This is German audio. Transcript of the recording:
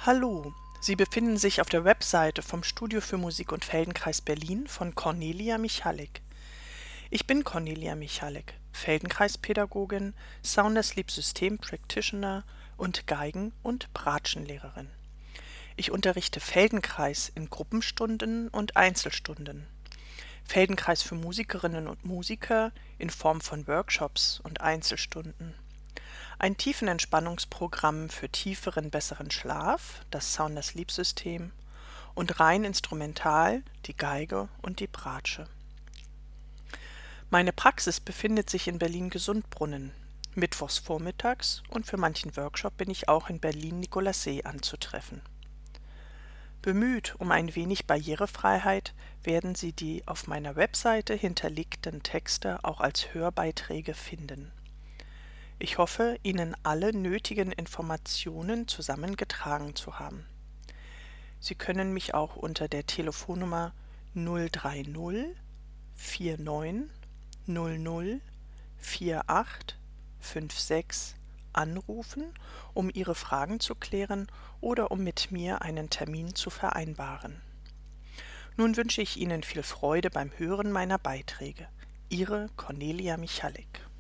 Hallo, Sie befinden sich auf der Webseite vom Studio für Musik und Feldenkreis Berlin von Cornelia Michalek. Ich bin Cornelia Michalek, Feldenkreispädagogin, Sound Asleep System Practitioner und Geigen- und Bratschenlehrerin. Ich unterrichte Feldenkreis in Gruppenstunden und Einzelstunden. Feldenkreis für Musikerinnen und Musiker in Form von Workshops und Einzelstunden. Ein Tiefenentspannungsprogramm für tieferen, besseren Schlaf, das Sound Asleep System, und rein instrumental die Geige und die Bratsche. Meine Praxis befindet sich in Berlin-Gesundbrunnen, mittwochs vormittags, und für manchen Workshop bin ich auch in Berlin-Nikolassee anzutreffen. Bemüht um ein wenig Barrierefreiheit werden Sie die auf meiner Webseite hinterlegten Texte auch als Hörbeiträge finden. Ich hoffe, Ihnen alle nötigen Informationen zusammengetragen zu haben. Sie können mich auch unter der Telefonnummer 030 49 00 48 56 anrufen, um Ihre Fragen zu klären oder um mit mir einen Termin zu vereinbaren. Nun wünsche ich Ihnen viel Freude beim Hören meiner Beiträge. Ihre Cornelia Michalek.